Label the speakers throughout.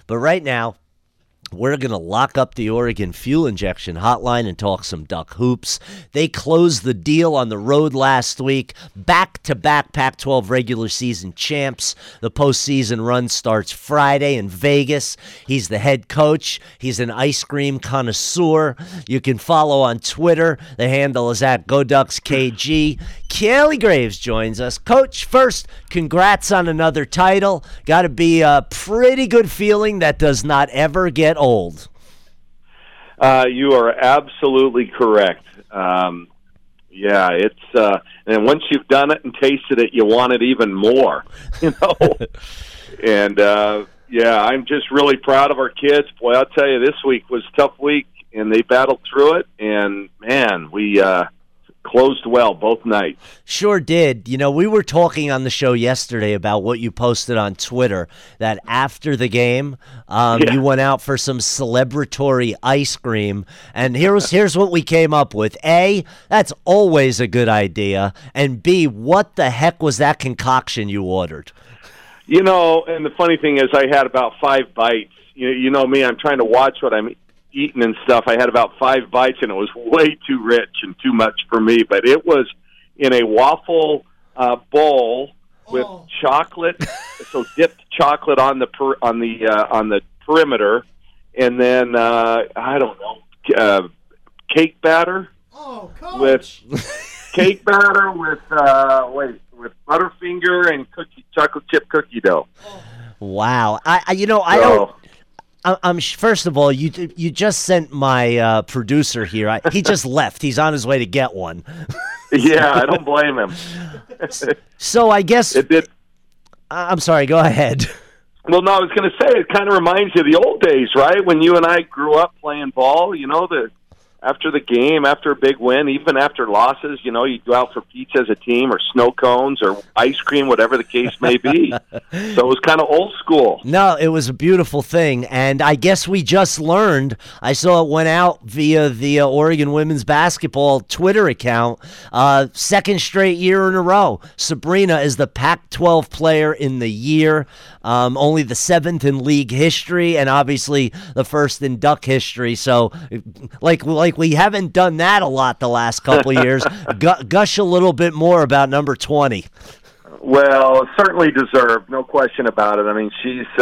Speaker 1: But right now, we're going to lock up the Oregon Fuel Injection Hotline and talk some Duck hoops. They closed the deal on the road last week. Back-to-back Pac-12 regular season champs. The postseason run starts Friday in Vegas. He's the head coach. He's an ice cream connoisseur. You can follow on Twitter. The handle is at GoDucksKG. Kelly Graves joins us. Coach, first, congrats on another title. Got to be a pretty good feeling that does not ever get old.
Speaker 2: You are absolutely correct. It's and once you've done it and tasted it, you want it even more, And I'm just really proud of our kids. Boy, I'll tell you, this week was a tough week, and they battled through it. And man, we closed well both nights.
Speaker 1: Sure did. We were talking on the show yesterday about what you posted on Twitter, that after the game, you went out for some celebratory ice cream. And here's what we came up with. A, that's always a good idea. And B, what the heck was that concoction you ordered?
Speaker 2: And the funny thing is I had about 5 bites. You know me, I'm trying to watch what I'm eating and stuff. I had about 5 bites, and it was way too rich and too much for me. But it was in a waffle bowl with chocolate, so dipped chocolate on the perimeter, and then I don't know, cake batter.
Speaker 3: Oh, Coach.
Speaker 2: With cake batter with Butterfinger and chocolate chip cookie dough.
Speaker 1: Wow, I don't. I'm first of all, you just sent my producer here. He just left. He's on his way to get one.
Speaker 2: Yeah, I don't blame him.
Speaker 1: So I guess
Speaker 2: it did.
Speaker 1: I'm sorry. Go ahead.
Speaker 2: Well, no, I was going to say it kind of reminds you of the old days, right? When you and I grew up playing ball. After the game, after a big win, even after losses, you'd go out for pizza as a team or snow cones or ice cream, whatever the case may be. So it was kind of old school.
Speaker 1: No, it was a beautiful thing. And I guess we just learned, I saw it went out via the Oregon women's basketball Twitter account, second straight year in a row. Sabrina is the Pac-12 player in the year, only the 7th in league history, and obviously the first in Duck history. So like we haven't done that a lot the last couple of years. Gush a little bit more about number 20.
Speaker 2: Well, certainly deserved, no question about it. I mean,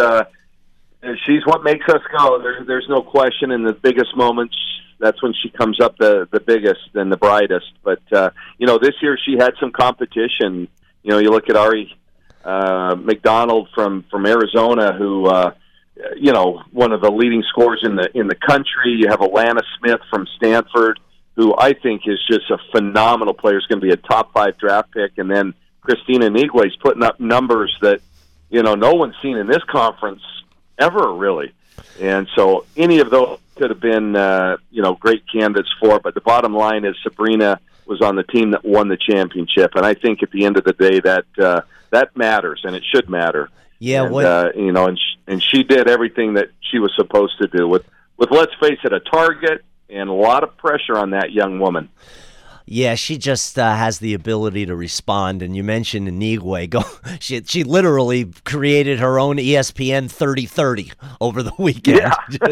Speaker 2: she's what makes us go. There's no question. In the biggest moments, that's when she comes up the biggest and the brightest. But this year she had some competition. You look at Ari McDonald from Arizona, who one of the leading scorers in the country. You have Alana Smith from Stanford, who I think is just a phenomenal player. Is going to be a top 5 draft pick, and then Christina Nigue's putting up numbers that no one's seen in this conference ever, really. And so any of those could have been great candidates for it. But the bottom line is Sabrina was on the team that won the championship, and I think at the end of the day that matters, and it should matter.
Speaker 1: Yeah,
Speaker 2: and she did everything that she was supposed to do with let's face it, a target and a lot of pressure on that young woman.
Speaker 1: Yeah, she just has the ability to respond. And you mentioned Inigue. She literally created her own ESPN 30-30 over the weekend.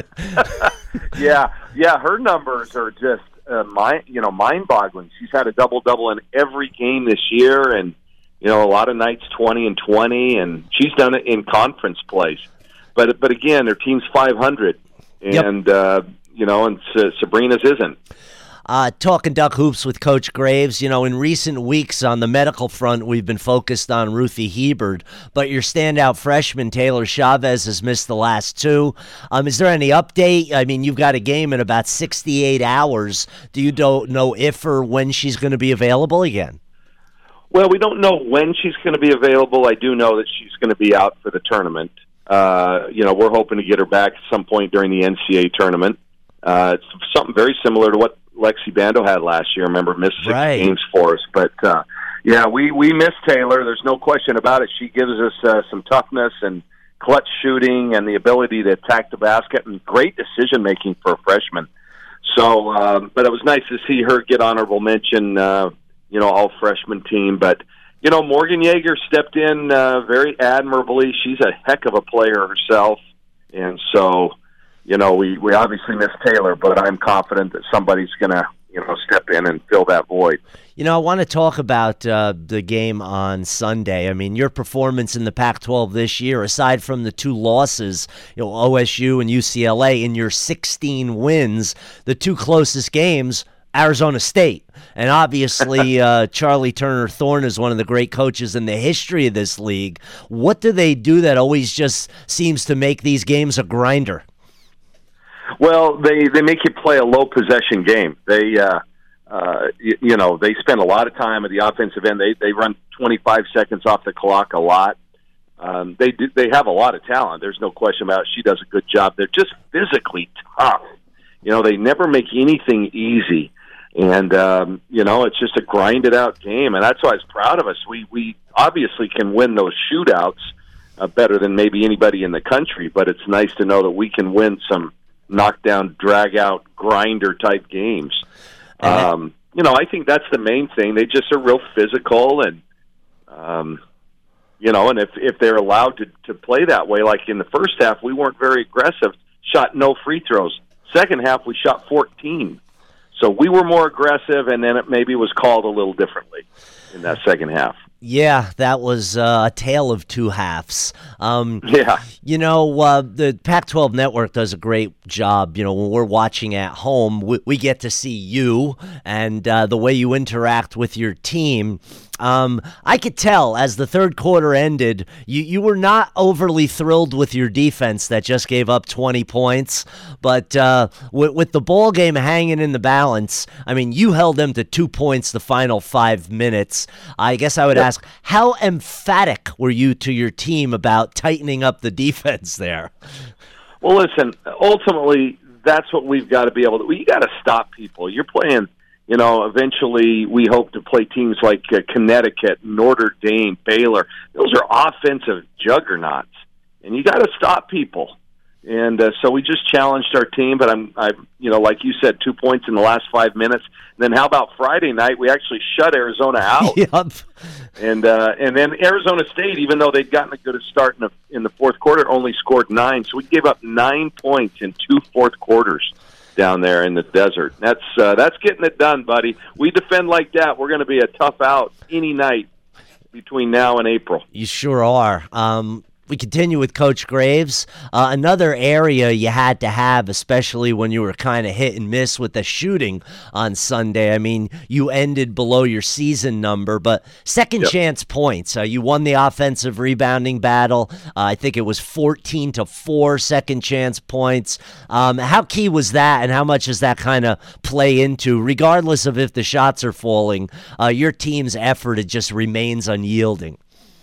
Speaker 2: Yeah. Yeah, her numbers are just mind-boggling. She's had a double-double in every game this year, and a lot of nights 20 and 20, and she's done it in conference plays. But again, her team's 500, and and Sabrina's isn't.
Speaker 1: Talking Duck Hoops with Coach Graves. In recent weeks on the medical front, we've been focused on Ruthie Hebard, but your standout freshman, Taylor Chavez, has missed the last 2. Is there any update? I mean, you've got a game in about 68 hours. Do you don't know if or when she's going to be available again?
Speaker 2: Well, we don't know when she's going to be available. I do know that she's going to be out for the tournament. We're hoping to get her back at some point during the NCAA tournament. It's something very similar to what Lexi Bando had last year. Remember, missed 6 games for us. But, we miss Taylor. There's no question about it. She gives us some toughness and clutch shooting and the ability to attack the basket and great decision-making for a freshman. So, but it was nice to see her get honorable mention, all freshman team. But, Morgan Yeager stepped in very admirably. She's a heck of a player herself. And so, we obviously miss Taylor, but I'm confident that somebody's going to, step in and fill that void.
Speaker 1: I want to talk about the game on Sunday. I mean, your performance in the Pac-12 this year, aside from the 2 losses, OSU and UCLA, in your 16 wins, the 2 closest games, Arizona State. And obviously, Charlie Turner Thorne is one of the great coaches in the history of this league. What do they do that always just seems to make these games a grinder?
Speaker 2: Well, they make you play a low possession game. They they spend a lot of time at the offensive end. They run 25 seconds off the clock a lot. They have a lot of talent. There's no question about it. She does a good job. They're just physically tough. They never make anything easy. And, it's just a grinded out game. And that's why I was proud of us. We obviously can win those shootouts better than maybe anybody in the country, but it's nice to know that we can win some knockdown, drag out, grinder type games. I think that's the main thing. They just are real physical and, and if they're allowed to play that way, like in the first half, we weren't very aggressive, shot no free throws. Second half, we shot 14. So we were more aggressive, and then it maybe was called a little differently in that second half.
Speaker 1: Yeah, that was a tale of 2 halves.
Speaker 2: Yeah.
Speaker 1: The Pac-12 Network does a great job. When we're watching at home, we get to see you and the way you interact with your team. I could tell as the third quarter ended, you were not overly thrilled with your defense that just gave up 20 points. But with the ball game hanging in the balance, I mean, you held them to 2 points the final 5 minutes. I guess I would ask, how emphatic were you to your team about tightening up the defense there?
Speaker 2: Well, listen, ultimately, that's what we've got to be able to. You got to stop people. You're playing. Eventually we hope to play teams like Connecticut, Notre Dame, Baylor. Those are offensive juggernauts, and you got to stop people. And so we just challenged our team, but I'm like you said, 2 points in the last 5 minutes. And then how about Friday night? We actually shut Arizona out.
Speaker 1: Yep.
Speaker 2: And then Arizona State, even though they'd gotten a good start in the fourth quarter, only scored 9. So we gave up 9 points in 2 fourth quarters down there in the desert. That's getting it done, buddy. We defend like that, we're going to be a tough out any night between now and April.
Speaker 1: You sure are. We continue with Coach Graves. Another area you had to have, especially when you were kind of hit and miss with the shooting on Sunday. I mean, you ended below your season number, but second chance points. You won the offensive rebounding battle. I think it was 14-4 second chance points. How key was that, and how much does that kind of play into, regardless of if the shots are falling, your team's effort, it just remains unyielding?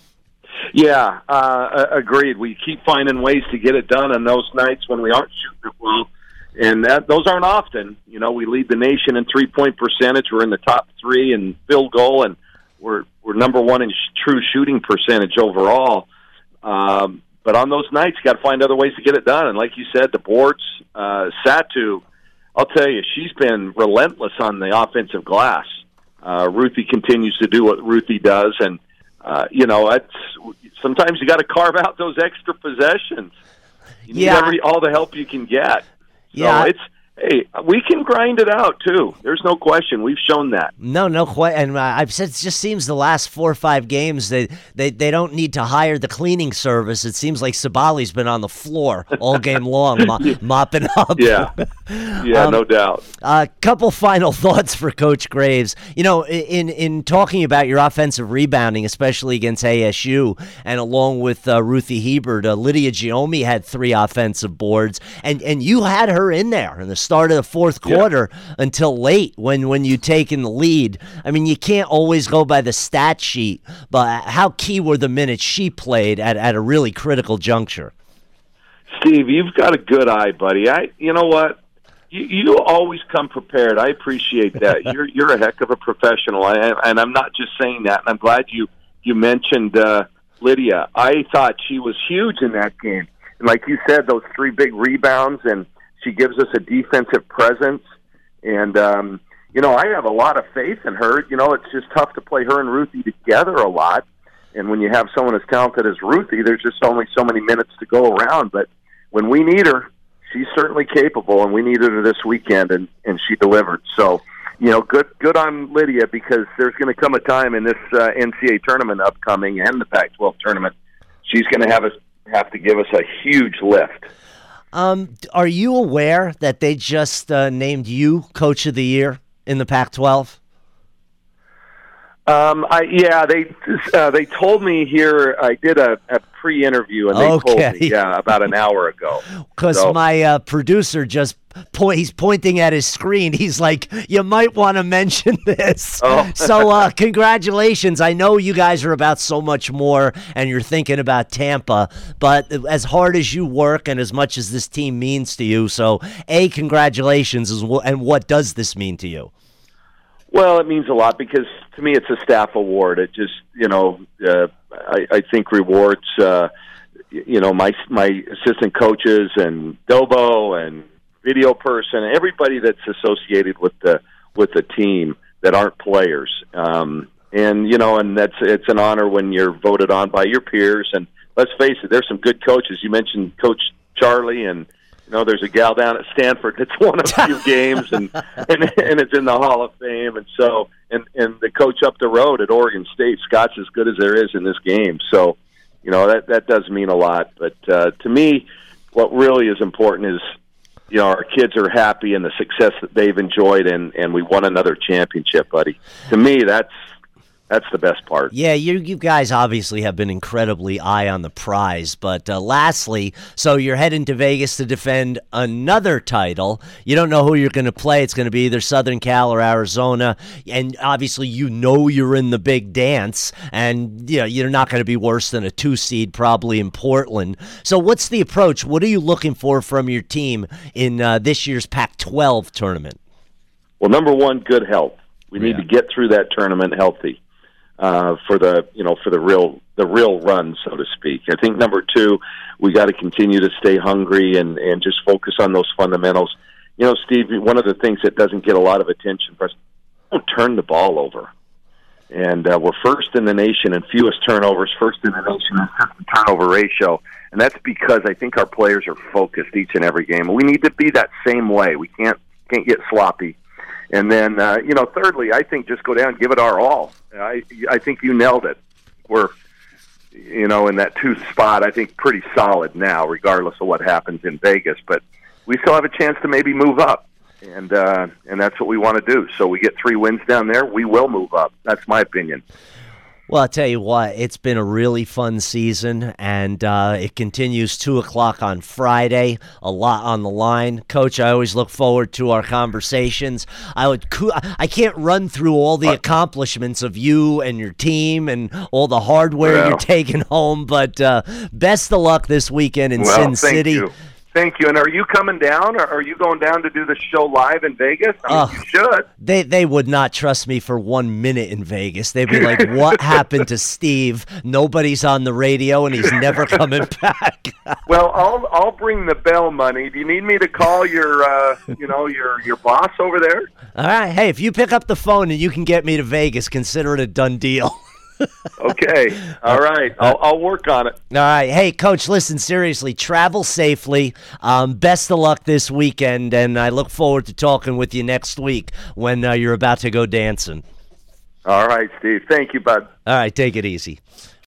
Speaker 2: Yeah, agreed. We keep finding ways to get it done on those nights when we aren't shooting it well, and those aren't often. We lead the nation in 3-point percentage. We're in the top 3 in field goal, and we're number 1 in true shooting percentage overall. But on those nights, you got to find other ways to get it done. And like you said, the boards, Satu, I'll tell you, she's been relentless on the offensive glass. Ruthie continues to do what Ruthie does, and sometimes you got to carve out those extra possessions. You need all the help you can get. So we can grind it out too. There's no question. We've shown that.
Speaker 1: No question. And I've said it just seems the last 4 or 5 games they don't need to hire the cleaning service. It seems like Sabali's been on the floor all game long, mopping up.
Speaker 2: Yeah, no doubt.
Speaker 1: A couple final thoughts for Coach Graves. In talking about your offensive rebounding, especially against ASU, and along with Ruthie Hebert, Lydia Giomi had 3 offensive boards, and you had her in there in the start of the fourth quarter until late when you take in the lead. I mean, you can't always go by the stat sheet, but how key were the minutes she played at a really critical juncture?
Speaker 2: Steve, you've got a good eye, buddy. You know what? You always come prepared. I appreciate that. You're a heck of a professional, and I'm not just saying that. And I'm glad you mentioned Lydia. I thought she was huge in that game. And like you said, those 3 big rebounds, and she gives us a defensive presence. And, I have a lot of faith in her. It's just tough to play her and Ruthie together a lot. And when you have someone as talented as Ruthie, there's just only so many minutes to go around. But when we need her, she's certainly capable, and we needed her this weekend, and she delivered. So, good on Lydia, because there's going to come a time in this NCAA tournament upcoming and the Pac-12 tournament, she's going to have to give us a huge lift.
Speaker 1: Are you aware that they just named you Coach of the Year in the Pac-12?
Speaker 2: They told me here. I did a pre-interview, and they told me, about an hour ago.
Speaker 1: Because my producer he's pointing at his screen. He's like, you might want to mention this.
Speaker 2: Oh.
Speaker 1: So congratulations. I know you guys are about so much more, and you're thinking about Tampa, but as hard as you work and as much as this team means to you, so congratulations, and what does this mean to you?
Speaker 2: Well, it means a lot, because to me it's a staff award. It just, I think rewards, my assistant coaches and Dobo and video person, everybody that's associated with the team that aren't players. And it's an honor when you're voted on by your peers. And let's face it, there's some good coaches. You mentioned Coach Charlie, and there's a gal down at Stanford that's won a few games and it's in the Hall of Fame. And so, and the coach up the road at Oregon State, Scott's as good as there is in this game. So, that does mean a lot. But to me, what really is important is, our kids are happy in the success that they've enjoyed, and we won another championship, buddy. To me, that's the best part.
Speaker 1: Yeah, you guys obviously have been incredibly eye on the prize. But lastly, so you're heading to Vegas to defend another title. You don't know who you're going to play. It's going to be either Southern Cal or Arizona. And obviously, you're in the big dance. And you're not going to be worse than a 2 seed probably in Portland. So what's the approach? What are you looking for from your team in this year's Pac-12 tournament?
Speaker 2: Well, number one, good health. We need to get through that tournament healthy. For the real run, so to speak. I think number two, we got to continue to stay hungry and just focus on those fundamentals. Steve, one of the things that doesn't get a lot of attention for us, don't turn the ball over. And we're first in the nation in fewest turnovers, first in the nation in turnover ratio. And that's because I think our players are focused each and every game. We need to be that same way. We can't get sloppy. And then, thirdly, I think just go down and give it our all. I think you nailed it. We're, in that 2 spot, I think pretty solid now, regardless of what happens in Vegas. But we still have a chance to maybe move up, and that's what we want to do. So we get 3 wins down there, we will move up. That's my opinion.
Speaker 1: Well, I'll tell you what, it's been a really fun season, and it continues 2 o'clock on Friday, a lot on the line. Coach, I always look forward to our conversations. I can't run through all the accomplishments of you and your team and all the hardware you're taking home, but best of luck this weekend in Sin City.
Speaker 2: Thank you. And are you coming down, or are you going down to do the show live in Vegas? You should.
Speaker 1: They would not trust me for 1 minute in Vegas. They'd be like, what happened to Steve? Nobody's on the radio, and he's never coming back.
Speaker 2: Well, I'll bring the bell money. Do you need me to call your boss over there?
Speaker 1: All right. Hey, if you pick up the phone and you can get me to Vegas, consider it a done deal.
Speaker 2: Okay. All right. I'll work on it.
Speaker 1: All right. Hey, Coach, listen, seriously, travel safely. Best of luck this weekend, and I look forward to talking with you next week when you're about to go dancing.
Speaker 2: All right, Steve. Thank you, bud.
Speaker 1: All right. Take it easy.